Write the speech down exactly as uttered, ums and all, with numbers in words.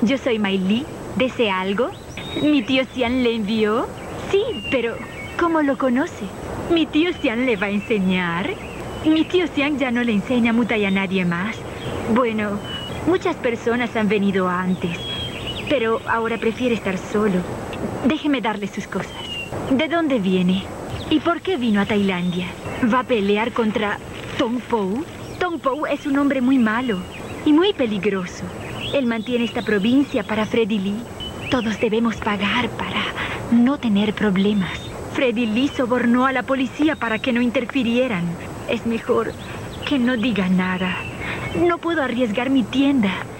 Yo soy Mai Li. ¿Desea algo? ¿Mi tío Xian le envió? Sí, pero ¿cómo lo conoce? ¿Mi tío Xian le va a enseñar? Mi tío Xian ya no le enseña Mutai a nadie más. Bueno, muchas personas han venido antes, pero ahora prefiere estar solo. Déjeme darle sus cosas. ¿De dónde viene? ¿Y por qué vino a Tailandia? ¿Va a pelear contra Tong Po? Tong Po es un hombre muy malo y muy peligroso. Él mantiene esta provincia para Freddy Lee. Todos debemos pagar para no tener problemas. Freddy Lee sobornó a la policía para que no interfirieran. Es mejor que no diga nada. No puedo arriesgar mi tienda.